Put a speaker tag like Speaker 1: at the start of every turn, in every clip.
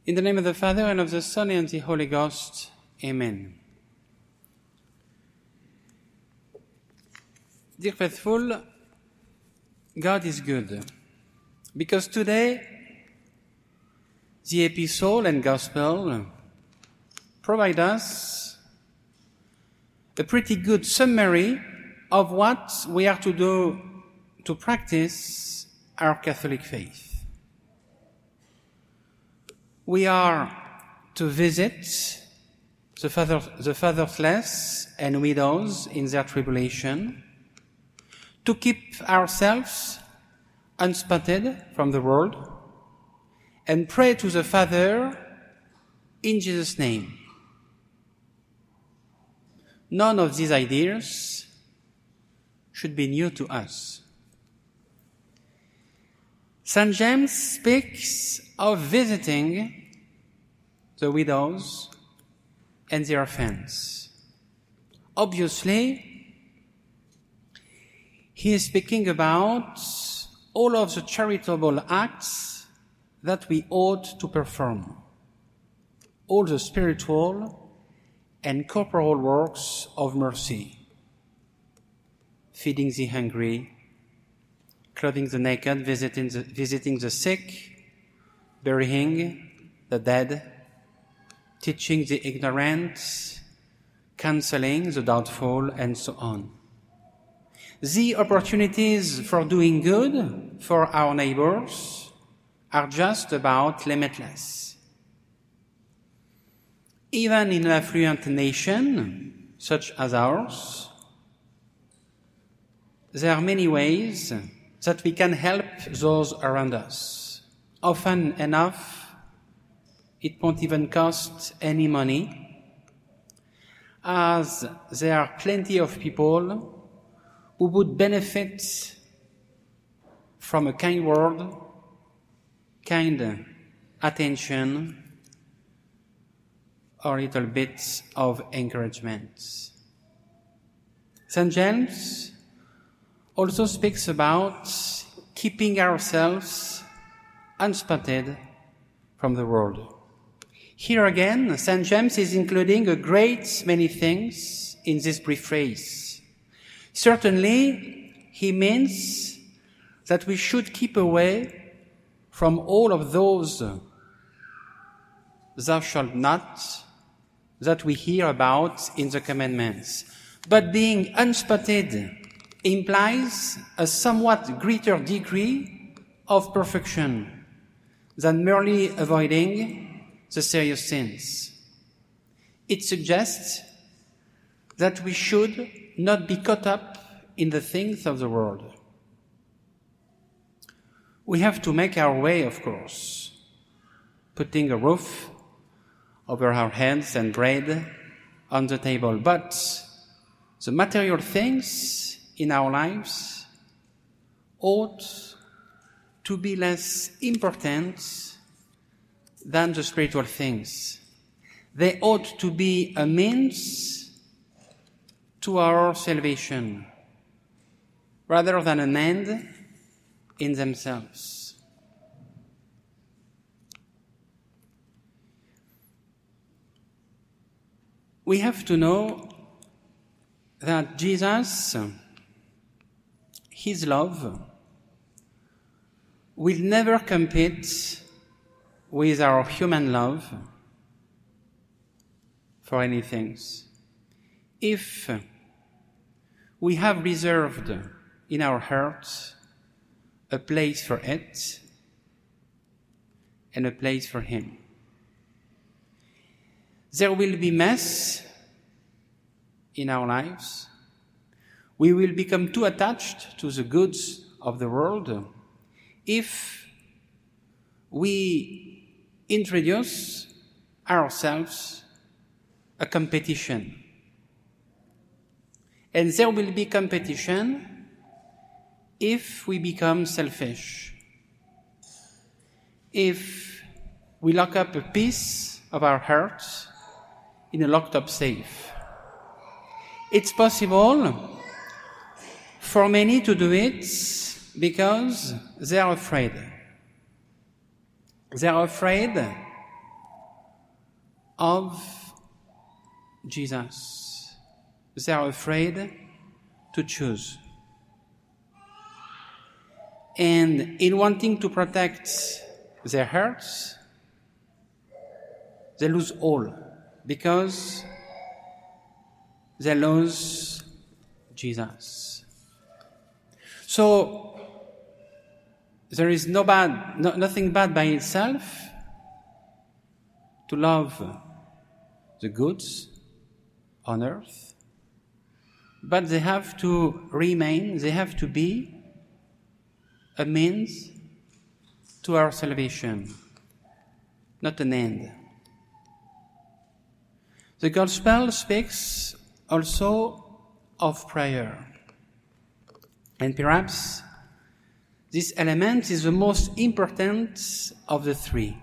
Speaker 1: In the name of the Father, and of the Son, and of the Holy Ghost. Amen. Dear faithful, God is good, because today the Epistle and Gospel provide us a pretty good summary of what we are to do to practice our Catholic faith. We are to visit the fatherless and widows in their tribulation, to keep ourselves unspotted from the world, and pray to the Father in Jesus' name. None of these ideas should be new to us. St. James speaks of visiting the widows and the orphans. Obviously, he is speaking about all of the charitable acts that we ought to perform, all the spiritual and corporal works of mercy, feeding the hungry, clothing the naked, visiting the sick, burying the dead, teaching the ignorant, counseling the doubtful, and so on. The opportunities for doing good for our neighbors are just about limitless. Even in an affluent nation such as ours, there are many ways that we can help those around us. Often enough, it won't even cost any money, as there are plenty of people who would benefit from a kind word, kind attention, or a little bit of encouragement. St. James also speaks about keeping ourselves unspotted from the world. Here again, St. James is including a great many things in this brief phrase. Certainly, he means that we should keep away from all of those "thou shalt not" that we hear about in the commandments. But being unspotted implies a somewhat greater degree of perfection than merely avoiding the serious sins. It suggests that we should not be caught up in the things of the world. We have to make our way, of course, putting a roof over our heads and bread on the table. But the material things in our lives ought to be less important than the spiritual things. They ought to be a means to our salvation rather than an end in themselves. We have to know that Jesus, his love, will never compete with our human love for anything. If we have reserved in our hearts a place for it and a place for him, there will be mess in our lives. We will become too attached to the goods of the world if we introduce ourselves a competition. And there will be competition if we become selfish, if we lock up a piece of our hearts in a locked-up safe. It's possible for many to do it because they are afraid. They are afraid of Jesus. They are afraid to choose. And in wanting to protect their hearts, they lose all because they lose Jesus. So there is nothing bad by itself to love the goods on earth, but they have to remain, they have to be a means to our salvation, not an end. The Gospel speaks also of prayer. And perhaps this element is the most important of the three.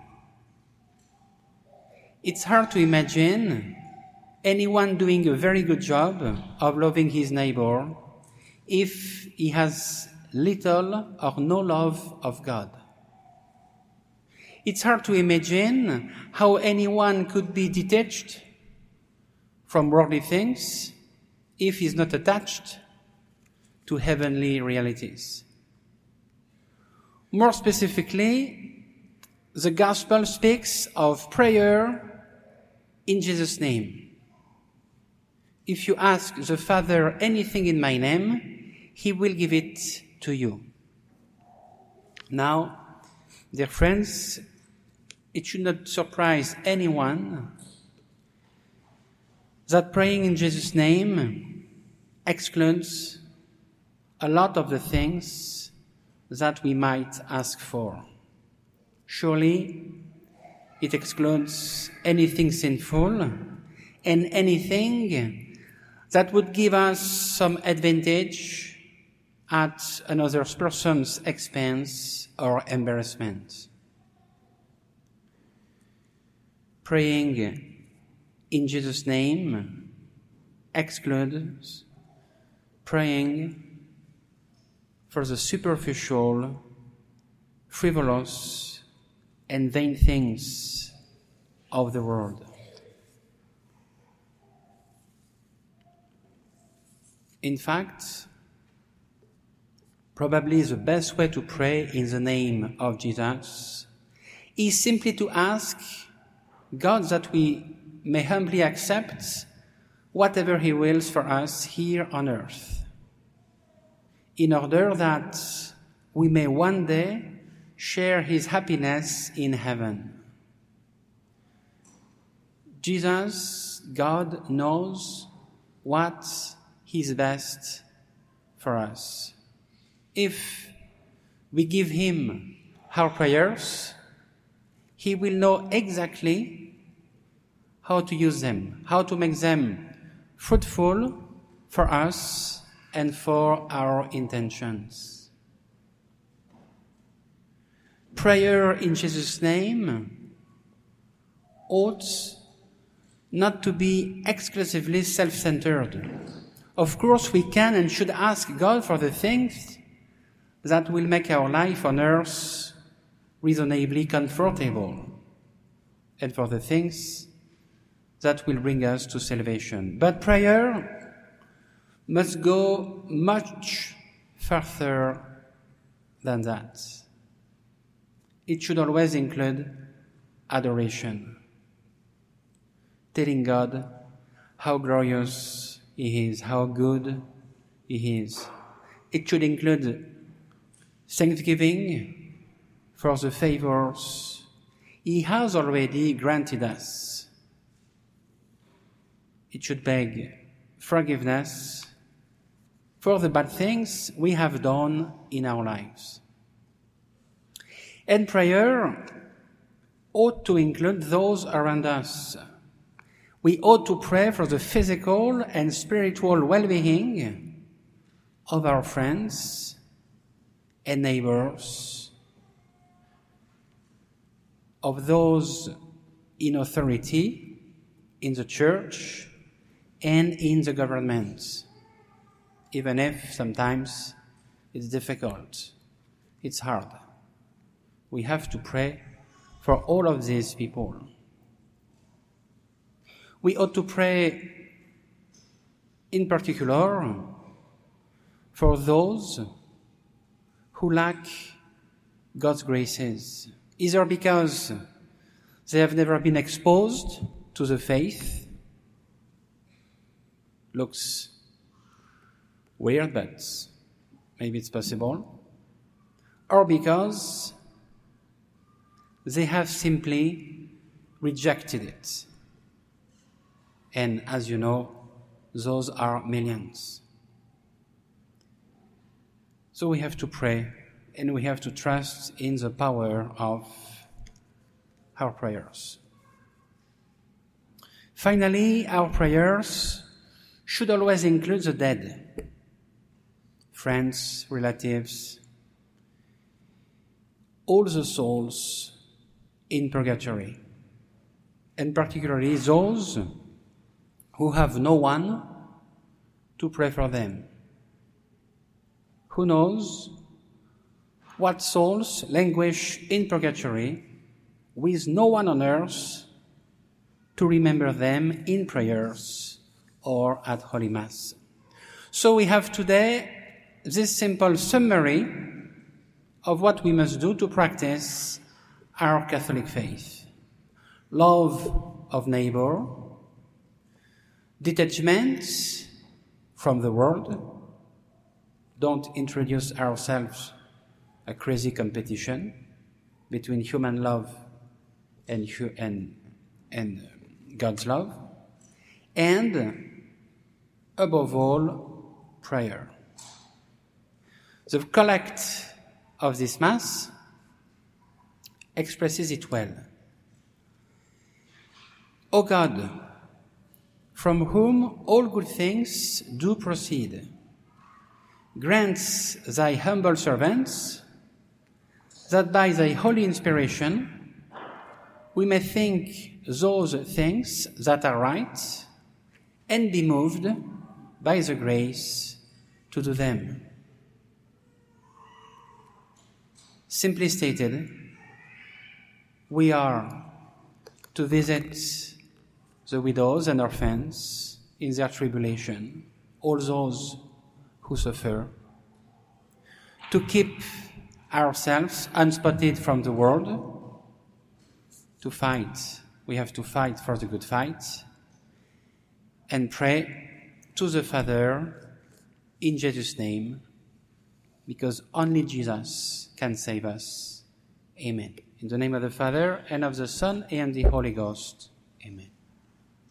Speaker 1: It's hard to imagine anyone doing a very good job of loving his neighbor if he has little or no love of God. It's hard to imagine how anyone could be detached from worldly things if he's not attached to heavenly realities. More specifically, the Gospel speaks of prayer in Jesus' name. If you ask the Father anything in my name, he will give it to you. Now, dear friends, it should not surprise anyone that praying in Jesus' name excludes a lot of the things that we might ask for. Surely, it excludes anything sinful and anything that would give us some advantage at another person's expense or embarrassment. Praying in Jesus' name excludes praying for the superficial, frivolous, and vain things of the world. In fact, probably the best way to pray in the name of Jesus is simply to ask God that we may humbly accept whatever He wills for us here on earth, in order that we may one day share His happiness in heaven. Jesus, God, knows what is best for us. If we give Him our prayers, He will know exactly how to use them, how to make them fruitful for us and for our intentions. Prayer in Jesus' name ought not to be exclusively self-centered. Of course, we can and should ask God for the things that will make our life on earth reasonably comfortable, and for the things that will bring us to salvation. But prayer must go much further than that. It should always include adoration, telling God how glorious He is, how good He is. It should include thanksgiving for the favors He has already granted us. It should beg forgiveness for the bad things we have done in our lives. And prayer ought to include those around us. We ought to pray for the physical and spiritual well-being of our friends and neighbors, of those in authority in the church and in the government, even if sometimes it's difficult, it's hard. We have to pray for all of these people. We ought to pray in particular for those who lack God's graces, either because they have never been exposed to the faith. Looks weird, but maybe it's possible. Or because they have simply rejected it. And as you know, those are millions. So we have to pray, and we have to trust in the power of our prayers. Finally, our prayers should always include the dead, friends, relatives, all the souls in purgatory, and particularly those who have no one to pray for them. Who knows what souls languish in purgatory with no one on earth to remember them in prayers or at Holy Mass. So we have today this simple summary of what we must do to practice our Catholic faith. Love of neighbor, detachment from the world. Don't introduce ourselves a crazy competition between human love and God's love. And above all, prayer. The collect of this Mass expresses it well. O God, from whom all good things do proceed, grant thy humble servants that by thy holy inspiration we may think those things that are right and be moved by the grace to do them. Simply stated, we are to visit the widows and orphans in their tribulation, all those who suffer, to keep ourselves unspotted from the world, to fight. We have to fight for the good fight, and pray to the Father in Jesus' name, because only Jesus can save us. Amen. In the name of the Father, and of the Son, and the Holy Ghost. Amen.